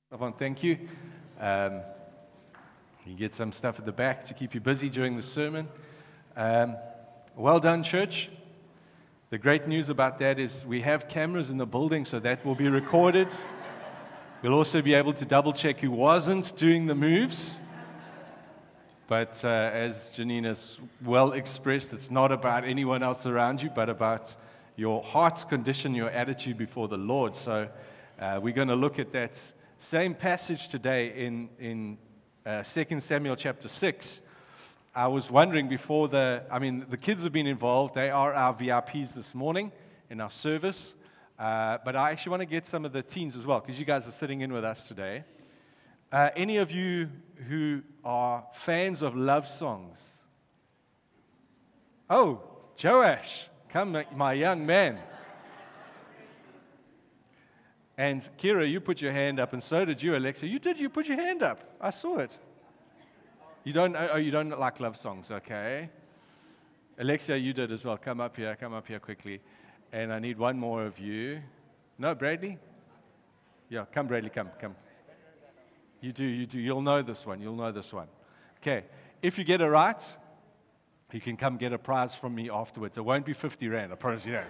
Stefan, thank you. You get some stuff at the back to keep you busy during the sermon. Well done, church. The great news about that is we have cameras in the building, so that will be recorded. We'll also be able to double-check who wasn't doing the moves. But as Janine has well expressed, it's not about anyone else around you, but about your heart's condition, your attitude before the Lord. So we're going to look at that same passage today in 2 Samuel chapter 6. I was wondering before the kids have been involved. They are our VIPs this morning in our service. But I actually want to get some of the teens as well, because you guys are sitting in with us today. Any of you who are fans of love songs? Oh, Joash, come, my young man. And Kira, you put your hand up, and so did you, Alexa. You did. You put your hand up. I saw it. You don't like love songs, okay? Alexa, you did as well. Come up here quickly. And I need one more of you. No, Bradley? Yeah, come, Bradley, come. You do. You'll know this one. Okay. If you get it right, you can come get a prize from me afterwards. It won't be 50 Rand, I promise you that.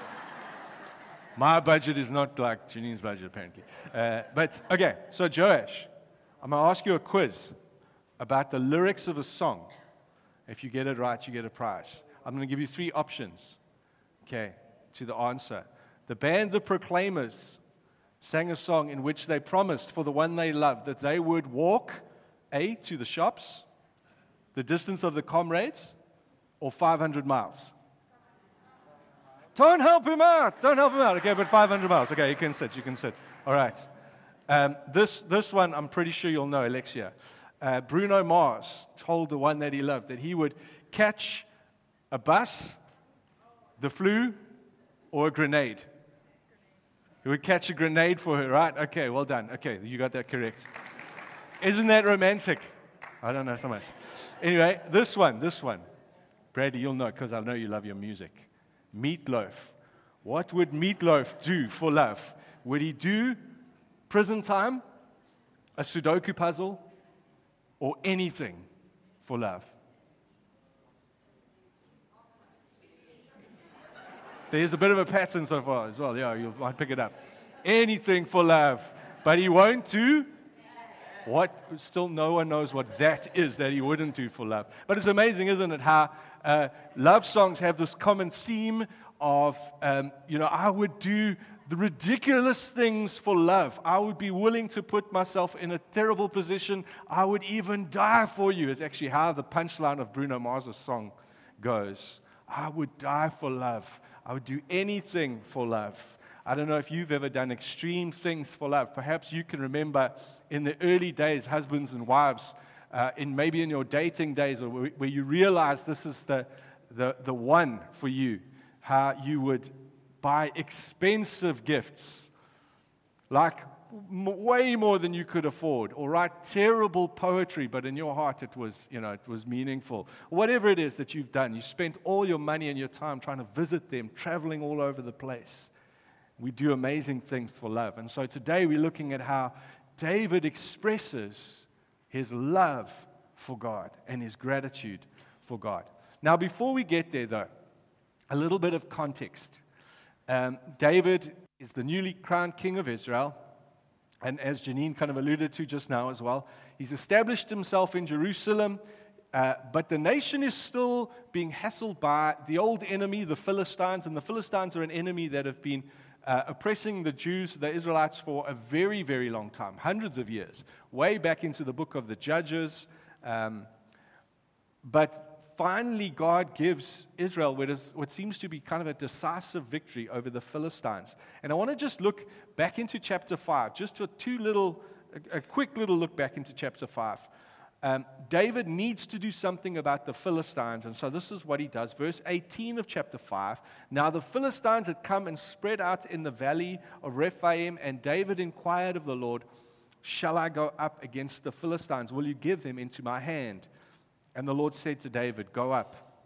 My budget is not like Janine's budget, apparently. But, okay, so Joash, I'm going to ask you a quiz about the lyrics of a song. If you get it right, you get a prize. I'm going to give you 3 options, okay, to the answer. The band The Proclaimers sang a song in which they promised for the one they loved that they would walk, A, to the shops, the distance of the comrades, or 500 miles. Don't help him out. Okay, but 500 miles. Okay, you can sit. All right. This one, I'm pretty sure you'll know, Alexia. Bruno Mars told the one that he loved that he would catch a bus, the flu, or a grenade. He would catch a grenade for her, right? Okay, well done. Okay, you got that correct. Isn't that romantic? I don't know so much. Anyway, this one. Brady, you'll know because I know you love your music. Meatloaf. What would Meatloaf do for love? Would he do prison time, a Sudoku puzzle, or anything for love? There's a bit of a pattern so far as well. Yeah, you might pick it up. Anything for love. But he won't do what? Still no one knows what that is that he wouldn't do for love. But it's amazing, isn't it, how love songs have this common theme of, I would do the ridiculous things for love. I would be willing to put myself in a terrible position. I would even die for you, is actually how the punchline of Bruno Mars' song goes. I would die for love. I would do anything for love. I don't know if you've ever done extreme things for love. Perhaps you can remember in the early days, husbands and wives, maybe in your dating days, or where you realize this is the one for you, how you would buy expensive gifts, like way more than you could afford, or write terrible poetry, but in your heart it was meaningful. Whatever it is that you've done, you spent all your money and your time trying to visit them, traveling all over the place. We do amazing things for love. And so today we're looking at how David expresses his love for God and his gratitude for God. Now, before we get there, though, a little bit of context. David is the newly crowned king of Israel. And as Janine kind of alluded to just now as well, he's established himself in Jerusalem, but the nation is still being hassled by the old enemy, the Philistines. And the Philistines are an enemy that have been oppressing the Jews, the Israelites, for a very, very long time, hundreds of years, way back into the book of the Judges. But finally, God gives Israel what seems to be kind of a decisive victory over the Philistines. And I want to just look back into chapter 5, just for a quick little look back into chapter 5. David needs to do something about the Philistines, and so this is what he does. Verse 18 of chapter 5. Now the Philistines had come and spread out in the valley of Rephaim, and David inquired of the Lord, shall I go up against the Philistines? Will you give them into my hand? And the Lord said to David, go up,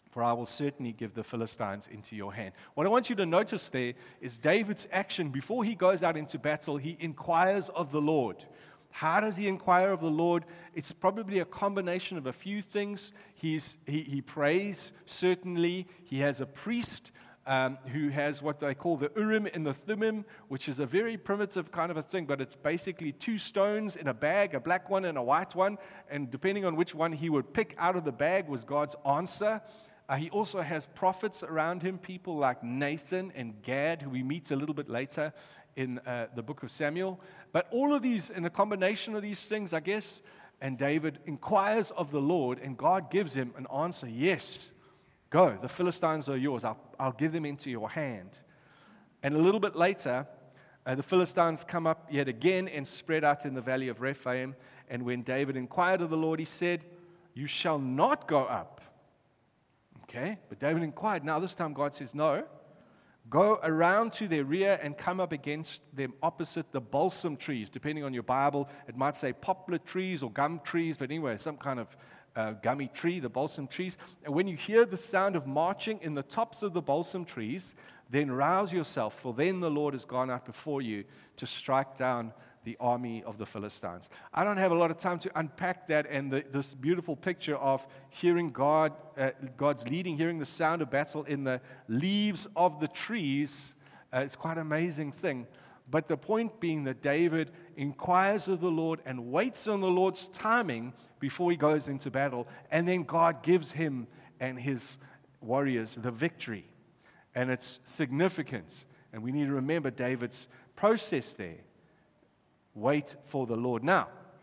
for I will certainly give the Philistines into your hand. What I want you to notice there is David's action. Before he goes out into battle, he inquires of the Lord. How does he inquire of the Lord? It's probably a combination of a few things. He prays, certainly. He has a priest who has what they call the Urim and the Thummim, which is a very primitive kind of a thing, but it's basically 2 stones in a bag, a black one and a white one, and depending on which one he would pick out of the bag was God's answer. He also has prophets around him, people like Nathan and Gad, who we meet a little bit later in the book of Samuel. But all of these, in a combination of these things, I guess, and David inquires of the Lord, and God gives him an answer. Yes, go, the Philistines are yours. I'll give them into your hand. And a little bit later, the Philistines come up yet again and spread out in the valley of Rephaim. And when David inquired of the Lord, he said, you shall not go up. Okay, but David inquired. Now this time God says, no, go around to their rear and come up against them opposite the balsam trees. Depending on your Bible, it might say poplar trees or gum trees, but anyway, some kind of gummy tree, the balsam trees. And when you hear the sound of marching in the tops of the balsam trees, then rouse yourself, for then the Lord has gone out before you to strike down the army of the Philistines. I don't have a lot of time to unpack that and this beautiful picture of hearing God's leading, hearing the sound of battle in the leaves of the trees. It's quite an amazing thing. But the point being that David inquires of the Lord and waits on the Lord's timing before he goes into battle, and then God gives him and his warriors the victory. And it's significant. And we need to remember David's process there. Wait for the Lord. Now,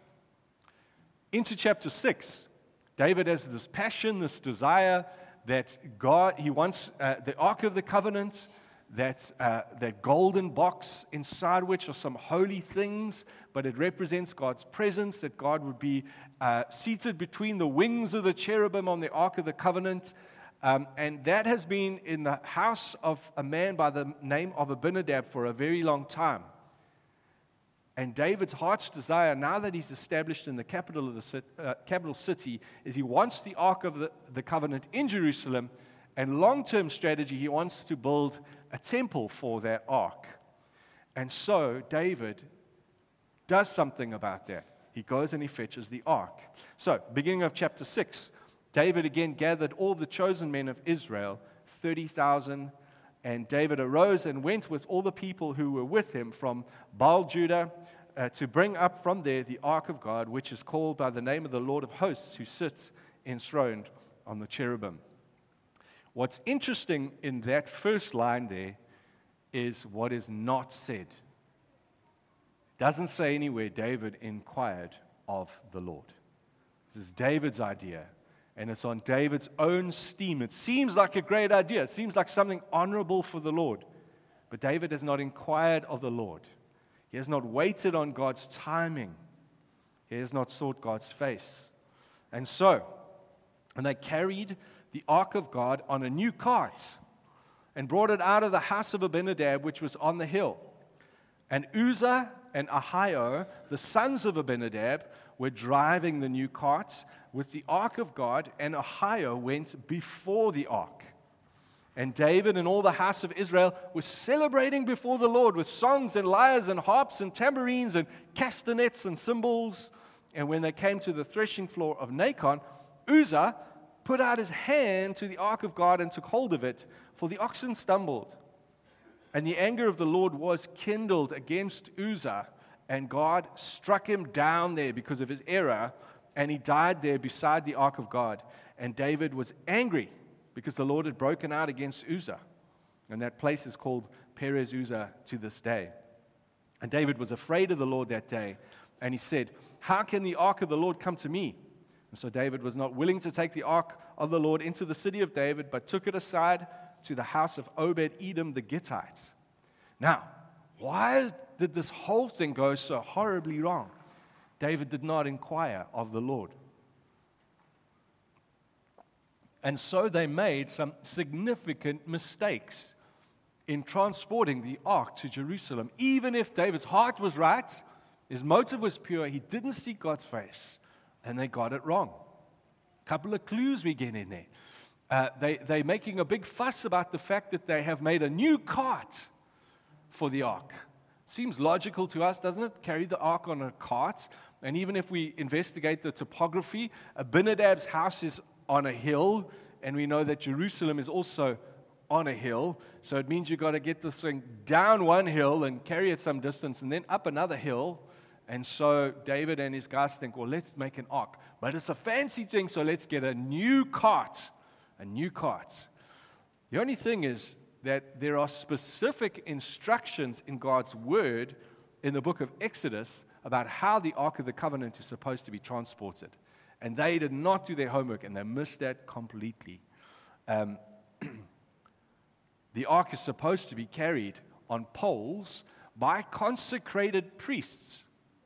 into chapter 6, David has this passion, this desire that he wants the Ark of the Covenant, that golden box inside which are some holy things, but it represents God's presence, that God would be seated between the wings of the cherubim on the Ark of the Covenant. And that has been in the house of a man by the name of Abinadab for a very long time. And David's heart's desire, now that he's established in the capital of the capital city, is he wants the Ark of the Covenant in Jerusalem, and long-term strategy, he wants to build a temple for that Ark. And so David does something about that. He goes and he fetches the Ark. So, beginning of chapter 6, David again gathered all the chosen men of Israel, 30,000. And David arose and went with all the people who were with him from Baal-Judah to bring up from there the ark of God, which is called by the name of the Lord of hosts, who sits enthroned on the cherubim. What's interesting in that first line there is what is not said. It doesn't say anywhere David inquired of the Lord. This is David's idea. And it's on David's own steam. It seems like a great idea. It seems like something honorable for the Lord. But David has not inquired of the Lord. He has not waited on God's timing. He has not sought God's face. And so, and they carried the ark of God on a new cart and brought it out of the house of Abinadab, which was on the hill. And Uzzah and Ahio, the sons of Abinadab, were driving the new cart with the ark of God, and Ahio went before the ark. And David and all the house of Israel were celebrating before the Lord with songs and lyres and harps and tambourines and castanets and cymbals. And when they came to the threshing floor of Nacon, Uzzah put out his hand to the ark of God and took hold of it, for the oxen stumbled. And the anger of the Lord was kindled against Uzzah, and God struck him down there because of his error, and he died there beside the ark of God. And David was angry because the Lord had broken out against Uzzah. And that place is called Perez Uzzah to this day. And David was afraid of the Lord that day, and he said, "How can the ark of the Lord come to me?" And so David was not willing to take the ark of the Lord into the city of David, but took it aside to the house of Obed-Edom the Gittite. Now, why did this whole thing go so horribly wrong? David did not inquire of the Lord. And so they made some significant mistakes in transporting the ark to Jerusalem. Even if David's heart was right, his motive was pure, he didn't seek God's face, and they got it wrong. A couple of clues we get in there. they're making a big fuss about the fact that they have made a new cart for the ark. Seems logical to us, doesn't it? Carry the ark on a cart. And even if we investigate the topography, Abinadab's house is on a hill, and we know that Jerusalem is also on a hill. So it means you've got to get this thing down one hill and carry it some distance, and then up another hill. And so David and his guys think, well, let's make an ark. But it's a fancy thing, so let's get a new cart. A new cart. The only thing is that there are specific instructions in God's word in the book of Exodus about how the Ark of the Covenant is supposed to be transported. And they did not do their homework, and they missed that completely. The Ark is supposed to be carried on poles by consecrated priests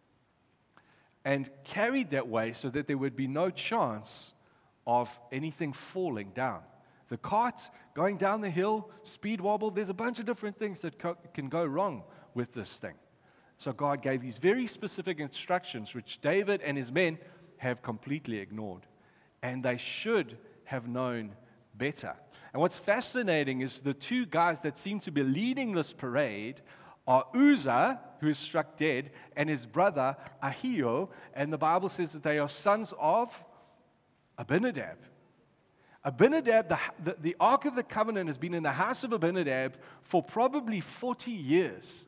and carried that way so that there would be no chance of anything falling down. The cart going down the hill, speed wobble, there's a bunch of different things that can go wrong with this thing. So God gave these very specific instructions, which David and his men have completely ignored. And they should have known better. And what's fascinating is the two guys that seem to be leading this parade are Uzzah, who is struck dead, and his brother Ahio. And the Bible says that they are sons of Abinadab. Abinadab, the Ark of the Covenant has been in the house of Abinadab for probably 40 years.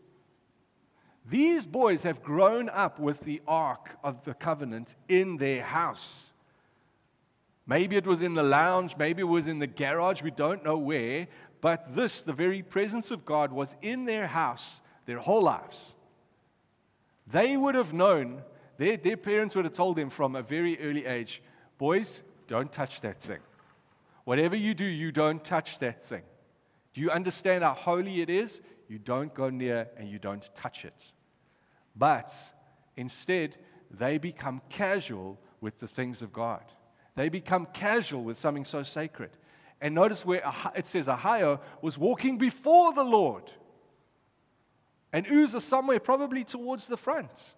These boys have grown up with the Ark of the Covenant in their house. Maybe it was in the lounge, maybe it was in the garage, we don't know where, but this, the very presence of God, was in their house their whole lives. They would have known, their parents would have told them from a very early age, boys, don't touch that thing. Whatever you do, you don't touch that thing. Do you understand how holy it is? You don't go near and you don't touch it. But instead, they become casual with the things of God. They become casual with something so sacred. And notice where it says Ahio was walking before the Lord. And Uzzah somewhere probably towards the front.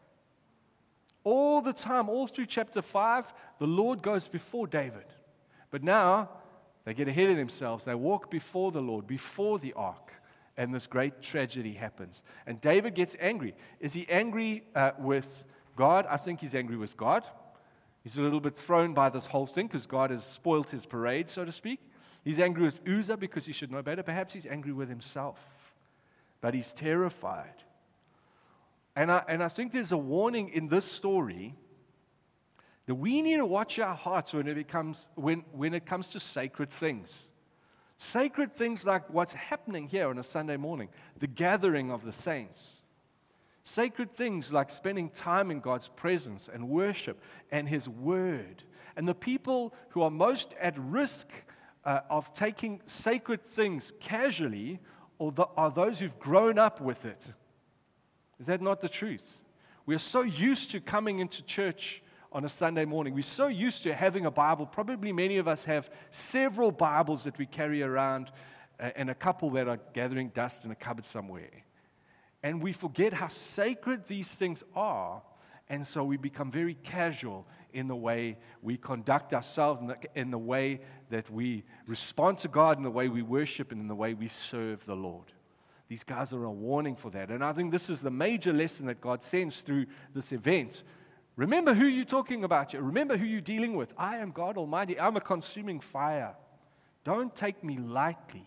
All the time, all through chapter 5, the Lord goes before David. But now, they get ahead of themselves. They walk before the Lord, before the ark. And this great tragedy happens. And David gets angry. Is he angry with God? I think he's angry with God. He's a little bit thrown by this whole thing because God has spoiled his parade, so to speak. He's angry with Uzzah because he should know better. Perhaps he's angry with himself. But he's terrified. And I think there's a warning in this story that we need to watch our hearts when it comes to sacred things. Sacred things like what's happening here on a Sunday morning, the gathering of the saints. Sacred things like spending time in God's presence and worship and His Word. And the people who are most at risk of taking sacred things casually are those who've grown up with it. Is that not the truth? We are so used to coming into church on a Sunday morning. We're so used to having a Bible. Probably many of us have several Bibles that we carry around and a couple that are gathering dust in a cupboard somewhere. And we forget how sacred these things are, and so we become very casual in the way we conduct ourselves, in the way that we respond to God, in the way we worship, and in the way we serve the Lord. These guys are a warning for that. And I think this is the major lesson that God sends through this event. Remember who you're talking about. Remember who you're dealing with. I am God Almighty. I'm a consuming fire. Don't take me lightly.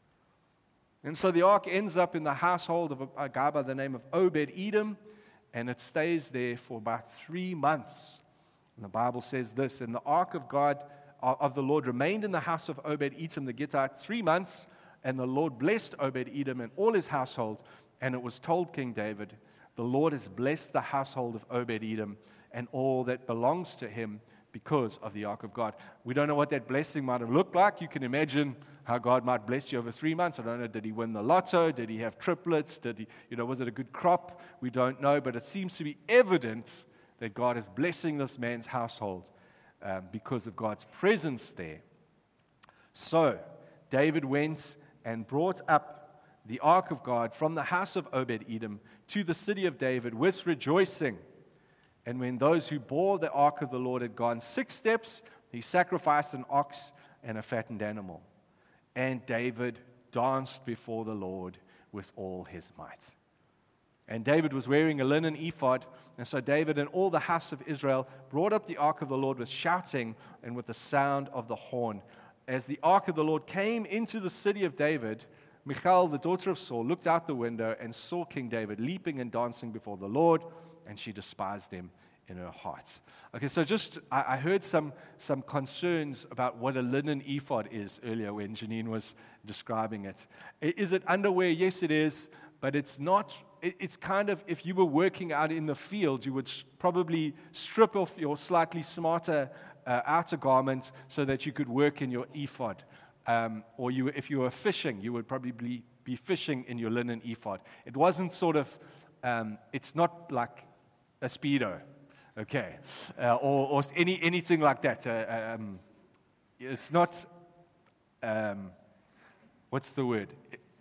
And so the ark ends up in the household of a guy by the name of Obed-Edom, and it stays there for about 3 months. And the Bible says this, and the ark of God, of the Lord remained in the house of Obed-Edom the Gittite 3 months, and the Lord blessed Obed-Edom and all his household. And it was told King David, the Lord has blessed the household of Obed-Edom and all that belongs to him because of the ark of God. We don't know what that blessing might have looked like. You can imagine how God might bless you over 3 months. I don't know, did he win the lotto? Did he have triplets? Was it a good crop? We don't know, but it seems to be evident that God is blessing this man's household because of God's presence there. So, David went and brought up the ark of God from the house of Obed-Edom to the city of David with rejoicing. And when those who bore the ark of the Lord had gone 6 steps, he sacrificed an ox and a fattened animal. And David danced before the Lord with all his might. And David was wearing a linen ephod, and so David and all the house of Israel brought up the ark of the Lord with shouting and with the sound of the horn. As the ark of the Lord came into the city of David, Michal, the daughter of Saul, looked out the window and saw King David leaping and dancing before the Lord, and she despised him in her heart. Okay, so I heard some concerns about what a linen ephod is earlier when Janine was describing it. Is it underwear? Yes, it is, but it's not. It's kind of, if you were working out in the field, you would probably strip off your slightly smarter outer garments so that you could work in your ephod. Or if you were fishing, you would probably be fishing in your linen ephod. It wasn't sort of, it's not like a Speedo, okay, or anything like that. It's not, what's the word?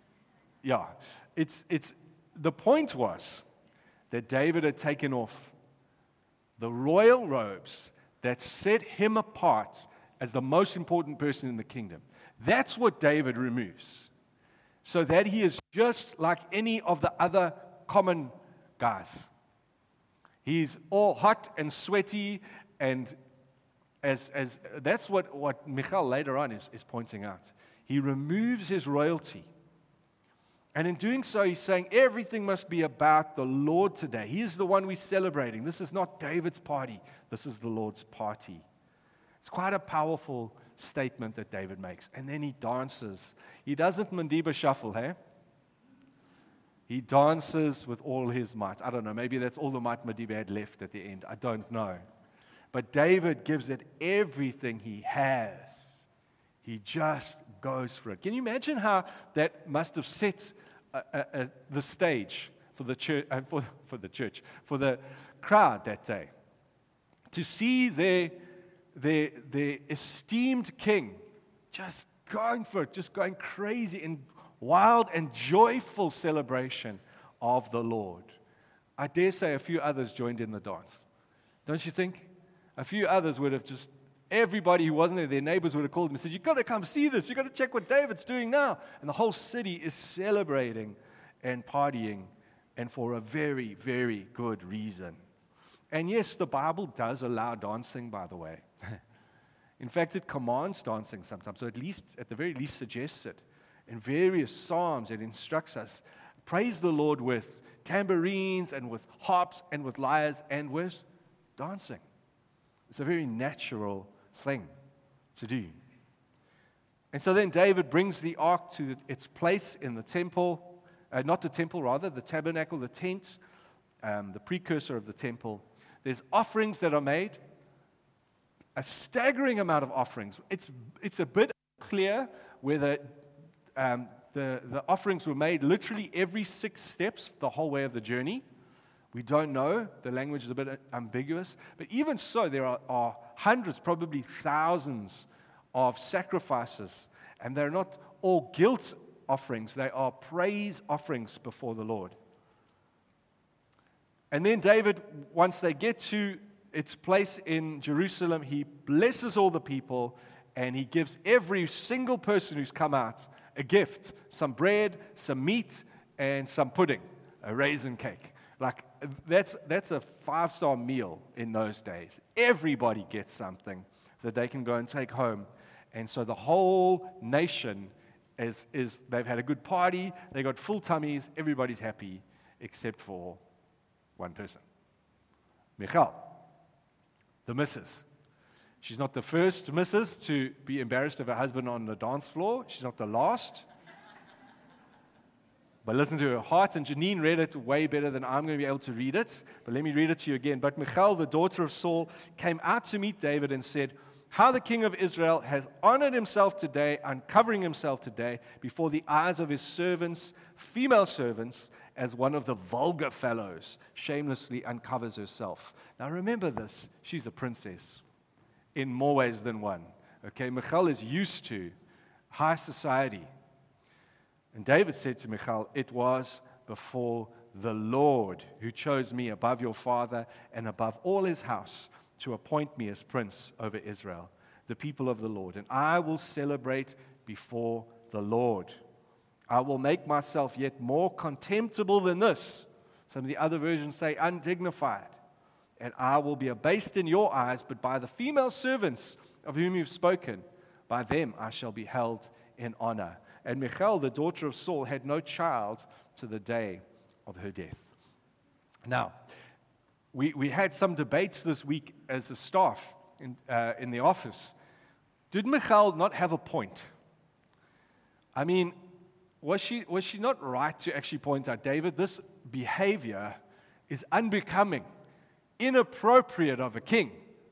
It's the point was that David had taken off the royal robes that set him apart as the most important person in the kingdom. That's what David removes, so that he is just like any of the other common guys. He's all hot and sweaty, and as that's what Michal later on is pointing out. He removes his royalty. And in doing so, he's saying everything must be about the Lord today. He is the one we're celebrating. This is not David's party. This is the Lord's party. It's quite a powerful statement that David makes. And then he dances. He doesn't Mandiba shuffle, hey? He dances with all his might. I don't know, maybe that's all the might Mandiba had left at the end. I don't know. But David gives it everything he has. He just goes for it. Can you imagine how that must have set the stage for the church, for the crowd that day? To see their esteemed king just going for it, just going crazy in wild and joyful celebration of the Lord. I dare say a few others joined in the dance. Don't you think? A few others would have just, everybody who wasn't there, their neighbors would have called them and said, you've got to come see this. You've got to check what David's doing now. And the whole city is celebrating and partying, and for a very, very good reason. And yes, the Bible does allow dancing, by the way. In fact, it commands dancing sometimes, so at the very least suggests it. In various psalms, it instructs us, praise the Lord with tambourines and with harps and with lyres and with dancing. It's a very natural thing to do. And so then David brings the ark to its place in the temple, not the temple, rather, the tabernacle, the tent, the precursor of the temple. There's offerings that are made, a staggering amount of offerings. It's a bit clear whether the offerings were made literally every 6 steps the whole way of the journey. We don't know. The language is a bit ambiguous. But even so, there are hundreds, probably thousands of sacrifices. And they're not all guilt offerings. They are praise offerings before the Lord. And then David, once they get to its place in Jerusalem, he blesses all the people, and he gives every single person who's come out a gift, some bread, some meat, and some pudding, a raisin cake. Like, that's a 5-star meal in those days. Everybody gets something that they can go and take home. And so the whole nation they've had a good party, they got full tummies, everybody's happy, except for one person. Michal, the missus. She's not the first missus to be embarrassed of her husband on the dance floor. She's not the last. But listen to her heart, and Janine read it way better than I'm going to be able to read it. But let me read it to you again. But Michal, the daughter of Saul, came out to meet David and said, how the king of Israel has honored himself today, uncovering himself today before the eyes of his servants, female servants, as one of the vulgar fellows shamelessly uncovers herself. Now remember this, she's a princess in more ways than one. Okay, Michal is used to high society. And David said to Michal, it was before the Lord who chose me above your father and above all his house to appoint me as prince over Israel. the people of the Lord, and I will celebrate before the Lord. I will make myself yet more contemptible than this. Some of the other versions say undignified. And I will be abased in your eyes, but by the female servants of whom you've spoken, by them I shall be held in honor. And Michal, the daughter of Saul, had no child to the day of her death. Now, we had some debates this week as a staff in the office. Did Michal not have a point? I mean, was she not right to actually point out, David, this behavior is unbecoming, inappropriate of a king?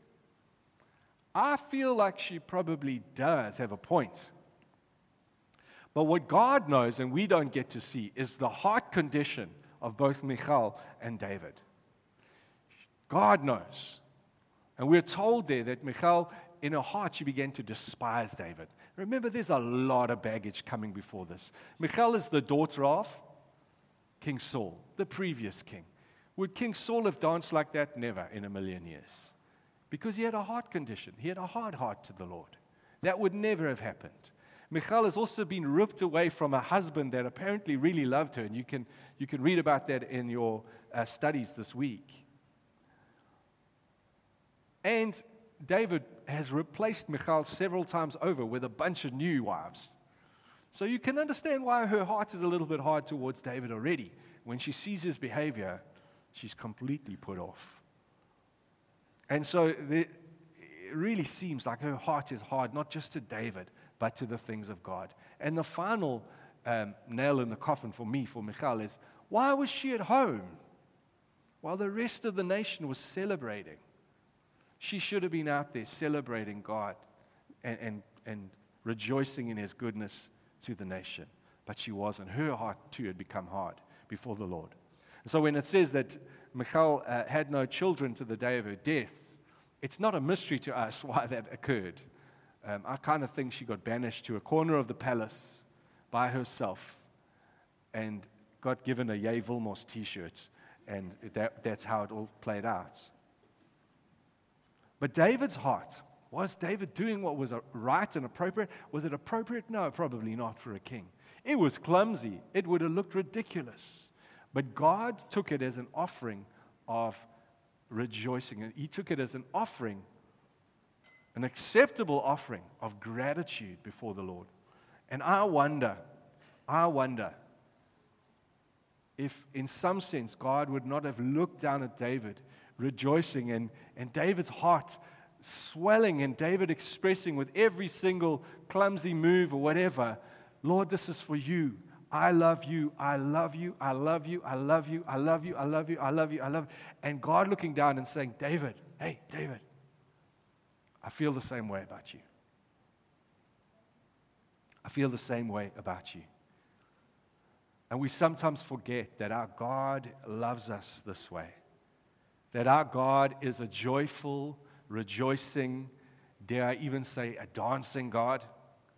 I feel like she probably does have a point. But what God knows and we don't get to see is the heart condition of both Michal and David. God knows. And we're told there that Michal, in her heart, she began to despise David. Remember, there's a lot of baggage coming before this. Michal is the daughter of King Saul, the previous king. Would King Saul have danced like that? Never in a million years. Because he had a heart condition. He had a hard heart to the Lord. That would never have happened. Michal has also been ripped away from a husband that apparently really loved her. And you can read about that in your studies this week. And David has replaced Michal several times over with a bunch of new wives. So you can understand why her heart is a little bit hard towards David already. When she sees his behavior, she's completely put off. And so it really seems like her heart is hard, not just to David, but to the things of God. And the final nail in the coffin for me, for Michal, is why was she at home while the rest of the nation was celebrating? She should have been out there celebrating God and rejoicing in His goodness to the nation. But she wasn't. Her heart, too, had become hard before the Lord. So when it says that Michal had no children to the day of her death, it's not a mystery to us why that occurred. I kind of think she got banished to a corner of the palace by herself and got given a Yay Vilmos t-shirt, and that's how it all played out. But David's heart, was David doing what was right and appropriate? Was it appropriate? No, probably not for a king. It was clumsy. It would have looked ridiculous. But God took it as an offering of rejoicing. And He took it as an offering, an acceptable offering of gratitude before the Lord. And I wonder if in some sense God would not have looked down at David rejoicing and David's heart swelling and David expressing with every single clumsy move or whatever, Lord, this is for you. I love you, I love you, I love you, I love you, I love you, I love you, I love you, I love you. And God looking down and saying, David, hey, David, I feel the same way about you. I feel the same way about you. And we sometimes forget that our God loves us this way. That our God is a joyful, rejoicing, dare I even say a dancing God.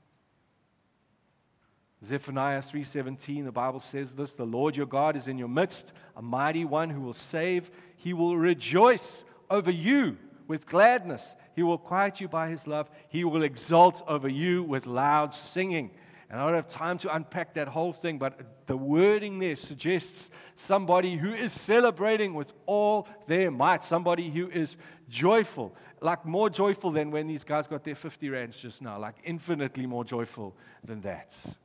Zephaniah 3:17, the Bible says this, the Lord your God is in your midst, a mighty one who will save. He will rejoice over you with gladness. He will quiet you by His love. He will exult over you with loud singing. And I don't have time to unpack that whole thing, but the wording there suggests somebody who is celebrating with all their might, somebody who is joyful, like more joyful than when these guys got their 50 rands just now, like infinitely more joyful than that.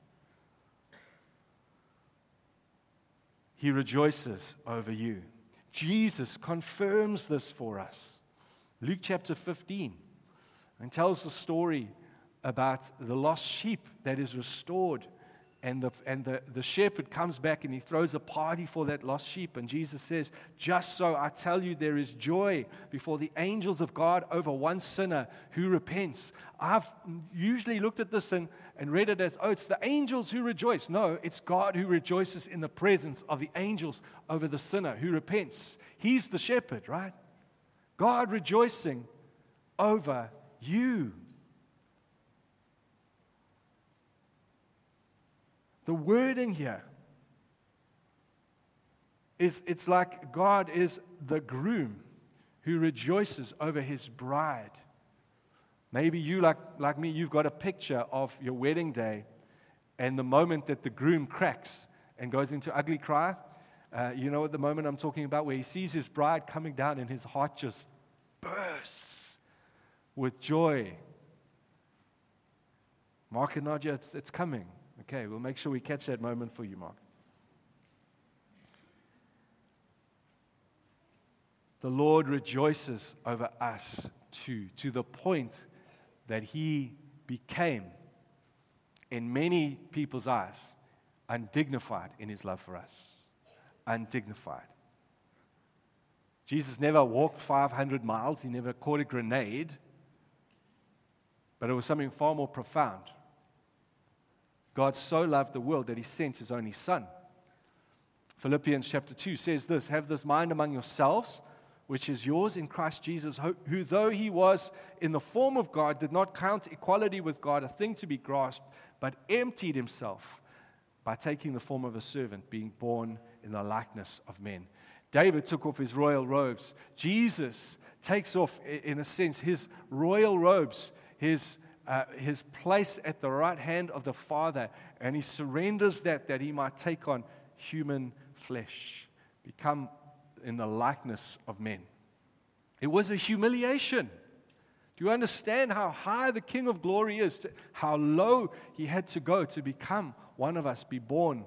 He rejoices over you. Jesus confirms this for us. Luke chapter 15, and tells the story about the lost sheep that is restored. And the shepherd comes back and he throws a party for that lost sheep. And Jesus says, just so I tell you, there is joy before the angels of God over one sinner who repents. I've usually looked at this and read it as, it's the angels who rejoice. No, it's God who rejoices in the presence of the angels over the sinner who repents. He's the shepherd, right? God rejoicing over you. The wording here it's like God is the groom who rejoices over his bride, Maybe you, like me, you've got a picture of your wedding day and the moment that the groom cracks and goes into ugly cry. You know what the moment I'm talking about, where he sees his bride coming down and his heart just bursts with joy. Mark and Nadia, it's coming. Okay, we'll make sure we catch that moment for you, Mark. The Lord rejoices over us too, to the point that He became, in many people's eyes, undignified in His love for us. Undignified. Jesus never walked 500 miles. He never caught a grenade. But it was something far more profound. God so loved the world that He sent His only Son. Philippians chapter 2 says this, "Have this mind among yourselves, which is yours in Christ Jesus, who though He was in the form of God, did not count equality with God a thing to be grasped, but emptied Himself by taking the form of a servant, being born in the likeness of men." David took off his royal robes. Jesus takes off, in a sense, his royal robes, his place at the right hand of the Father, and He surrenders that He might take on human flesh, become in the likeness of men. It was a humiliation. Do you understand how high the King of Glory is, how low He had to go to become one of us, be born?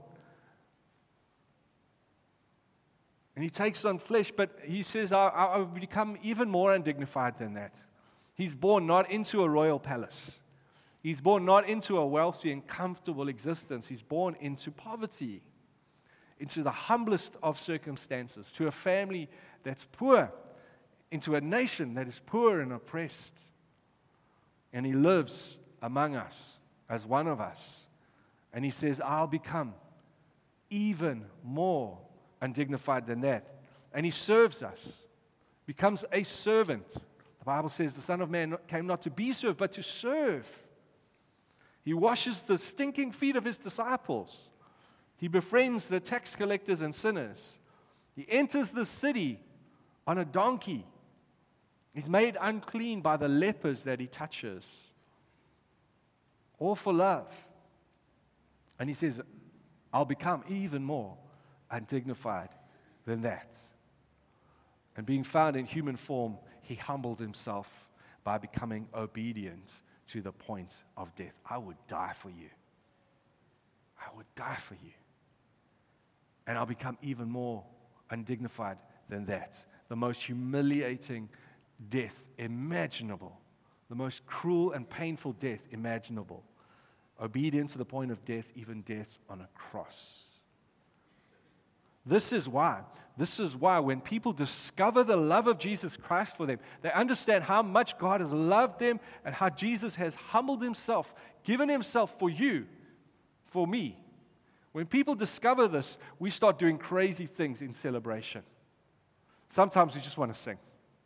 And He takes on flesh, but He says, I will become even more undignified than that. He's born not into a royal palace. He's born not into a wealthy and comfortable existence. He's born into poverty, into the humblest of circumstances, to a family that's poor, into a nation that is poor and oppressed. And He lives among us as one of us. And He says, I'll become even more undignified than that. And He serves us, becomes a servant. The Bible says the Son of Man came not to be served, but to serve. He washes the stinking feet of His disciples. He befriends the tax collectors and sinners. He enters the city on a donkey. He's made unclean by the lepers that He touches. All for love. And He says, I'll become even more undignified than that. And being found in human form, He humbled Himself by becoming obedient to the point of death. I would die for you. I would die for you. And I'll become even more undignified than that. The most humiliating death imaginable. The most cruel and painful death imaginable. Obedience to the point of death, even death on a cross. This is why when people discover the love of Jesus Christ for them, they understand how much God has loved them and how Jesus has humbled Himself, given Himself for you, for me. When people discover this, we start doing crazy things in celebration. Sometimes we just want to sing.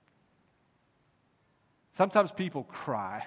Sometimes people cry.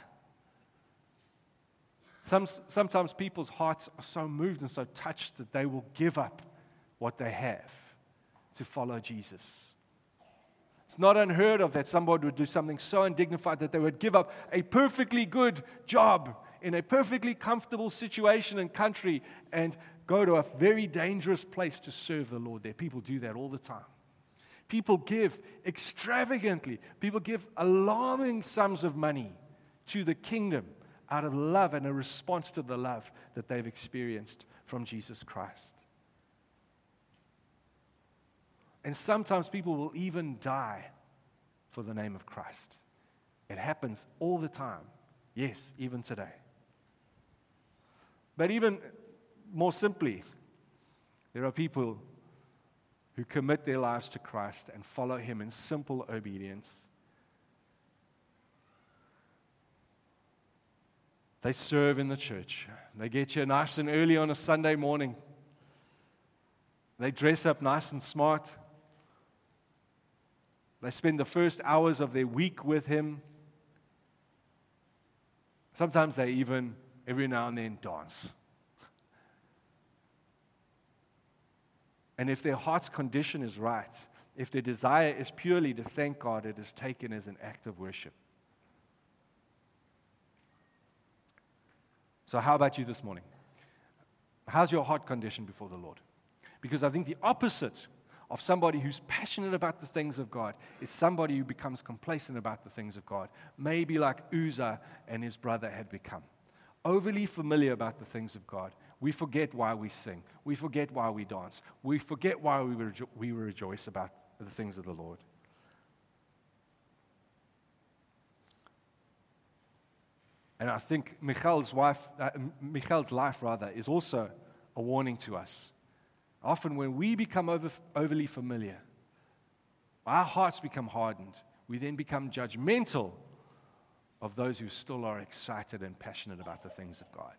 Sometimes people's hearts are so moved and so touched that they will give up what they have to follow Jesus. It's not unheard of that somebody would do something so undignified that they would give up a perfectly good job in a perfectly comfortable situation and country and go to a very dangerous place to serve the Lord there. People do that all the time. People give extravagantly. People give alarming sums of money to the kingdom out of love and a response to the love that they've experienced from Jesus Christ. And sometimes people will even die for the name of Christ. It happens all the time. Yes, even today. But even more simply, there are people who commit their lives to Christ and follow Him in simple obedience. They serve in the church. They get here nice and early on a Sunday morning. They dress up nice and smart. They spend the first hours of their week with Him. Sometimes they even, every now and then, dance. And if their heart's condition is right, if their desire is purely to thank God, it is taken as an act of worship. So how about you this morning? How's your heart condition before the Lord? Because I think the opposite of somebody who's passionate about the things of God is somebody who becomes complacent about the things of God. Maybe like Uzzah and his brother had become. Overly familiar about the things of God. We forget why we sing. We forget why we dance. We forget why we rejoice about the things of the Lord. And I think Michel's life is also a warning to us. Often when we become overly familiar, our hearts become hardened. We then become judgmental of those who still are excited and passionate about the things of God.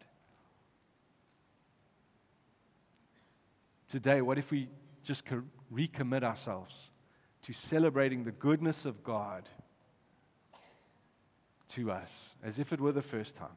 Today, what if we just recommit ourselves to celebrating the goodness of God to us as if it were the first time?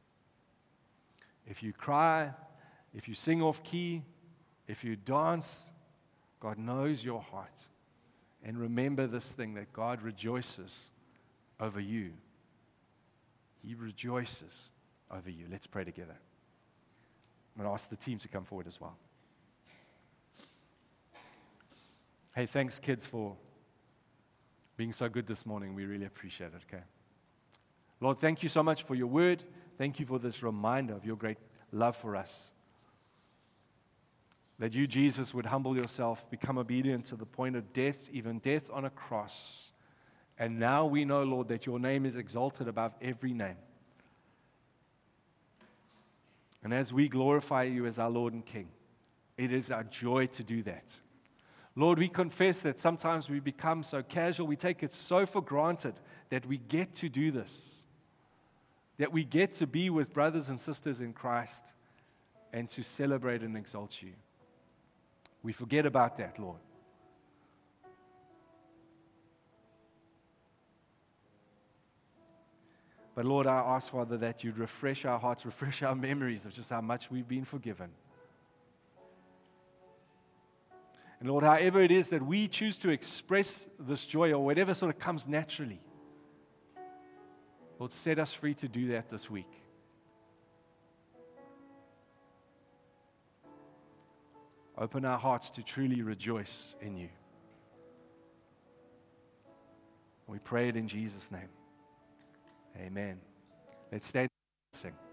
If you cry, if you sing off key, if you dance, God knows your heart. And remember this thing, that God rejoices over you. He rejoices over you. Let's pray together. I'm going to ask the team to come forward as well. Hey, thanks, kids, for being so good this morning. We really appreciate it, okay? Lord, thank you so much for your word. Thank you for this reminder of your great love for us. That you, Jesus, would humble yourself, become obedient to the point of death, even death on a cross. And now we know, Lord, that your name is exalted above every name. And as we glorify you as our Lord and King, it is our joy to do that. Lord, we confess that sometimes we become so casual, we take it so for granted that we get to do this, that we get to be with brothers and sisters in Christ and to celebrate and exalt you. We forget about that, Lord. But Lord, I ask, Father, that you'd refresh our hearts, refresh our memories of just how much we've been forgiven. And Lord, however it is that we choose to express this joy or whatever sort of comes naturally, Lord, set us free to do that this week. Open our hearts to truly rejoice in you. We pray it in Jesus' name. Amen. Let's stand and sing.